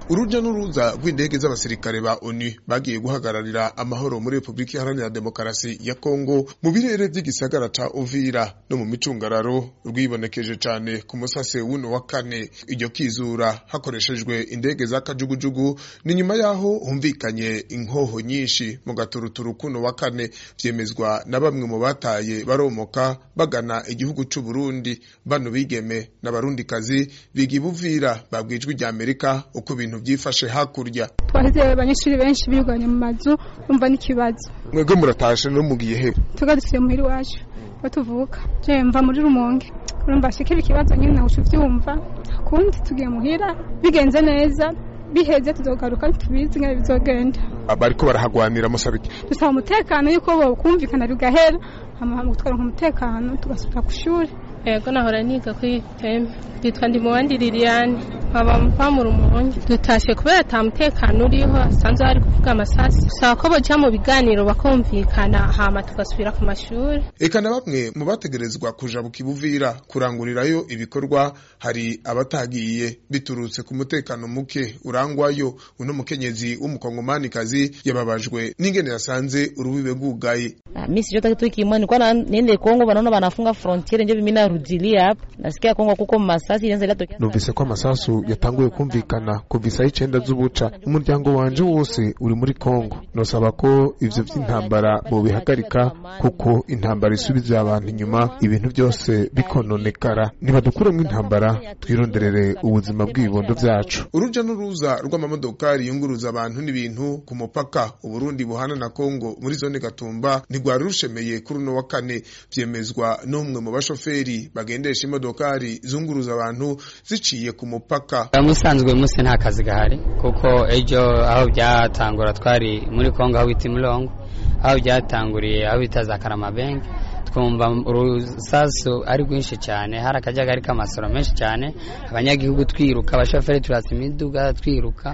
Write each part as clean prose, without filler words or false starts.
Uruja n'uruza rw'indege z'abasirikare ba ONU bagiye guhagararira amahoro muri Republika Iharanira Demokarasi ya Kongo mu birere by'igisagara ca Uvira no mu micungararo rwibonekeje cane ku musase wuno wa kane. Iryo kizura hakoreshejwe indege za kajugujugu ni nyuma yaho humvikanye inkoho nyinshi mu gaturuturu kuno wa kane, vyemezwa na bamwe mu bataye baromoka bagana igihugu c'u Burundi. Bano bigeme n'abarundikazi biga Uvira babwijwe rya Amerika uko ibintu byifashe hakurya. Twaheze abanyeshuri benshi biganye mu mazu umva n'ikibazo. Mwebwe muratashe no mugiye he? Tugadusiye muhiri wacu batuvuka. Je mva muri Rumonge. Urumva shikira ikibazo nyine naho uvyumva. Kundi tugiye muhira bigenze neza. Biheze tuzogaruka tubizi nka bizogenda. Abariko barahagwanira musabiki. Dusaba umutekano yuko bo kumvikana bigahera. Hama twaronka umutekano tugasubira ku shuri. Yego nahora niga kuri tembe. Bitwa ndi muwandi Liliane. Aba mu Rumonge. Dutashe kubera ata mutekano uriho asanzwe hari kuvuga amasasi. Saba ko boja mu biganiro bakumvikana hama tugasubira ku mashuri. Eka na bamwe mu bategerezwa kuja Bukibuvira kurangurirayo ibikorwa hari abatagiye biturutse ku mutekano muke urangwayo. Uno mukenyezi w'umukongomanikazi yababajwe n'ingene yasanze urubibe bwugaye. Misi jota tukimani kwa nende Kongo banaona banafunga frontiere nje bimina rudilia hapa. Nasikia Kongo kuko masasi yanze latokea. Numvise ko amasasu yatanguye kumvikana kuva isaha 9 z'ubuca. Umuryango wanje wose uri muri Kongo. Nosaba ko ivyo vy'intambara bo bihagarika kuko intambara isubiza abantu inyuma, ibintu byose bikononekara. Nibadukuremo intambara twironderere ubuzima bw'ibibondo vyacu. Uruja n'uruza rw'amamodokari yunguruza abantu n'ibintu ku mupaka Uburundi buhana na Kongo muri zone Gatumba ntigwari rushemeye kuri no wa kane, vyemezwa n'umwe mu bashoferi bagendesha imodokari zunguruza abantu ziciye ku mupaka. Musanzwe musi nta kazi gahari kuko ejo aho byatangura twari muri Kongo aho biti Mulongo, aho byatanguriye aho bitaza Karamabenga, twumva urusasu ari rwinshi cyane, hari akajagari k'amasoro menshi cyane, abanyagihugu twiruka, abashoferi turasa imiduga twiruka.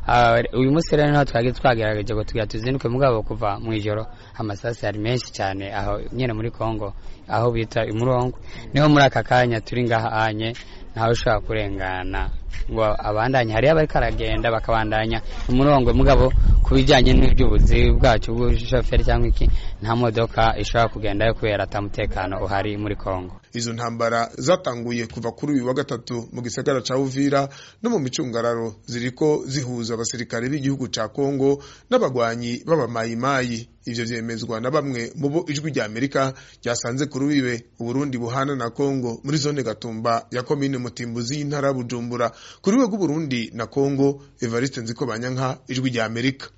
Uyu munsi rero naho twagerageje ngo tuzinduke mugabo kuva mu ijoro amasasi ari menshi cyane aho nyene muri Kongo aho bita Imurongo. Niho muri aka kanya turi ngahanye ntaho ushaka kurengana ngo abandanye hari abari karagenda bakabandanya Imurongo mugabo kubijanye n'iby'ubuzi bwacu bw'ushoferi cyangwa iki nta modoka ishaka kugendayo kubera atamutekano uhari muri Kongo. Izo ntambara zatanguye kuva kuri uyu wa gatatu mu gisagara ca Uvira no mu micungararo ziriko zihuza abasirikare b'igihugu ca Kongo n'abagwanyi b'abamayimayi. Ivyo vyemezwa na bamwe mu bo ijwi rya Amerika ryasanze kuri wiwe Uburundi buhana na Kongo muri zone Gatumba ya komine Mutimbuzi y'intara Bujumbura. Kuri we Burundi na Kongo, Evariste Nzikobanyanka, ijwi rya Amerika.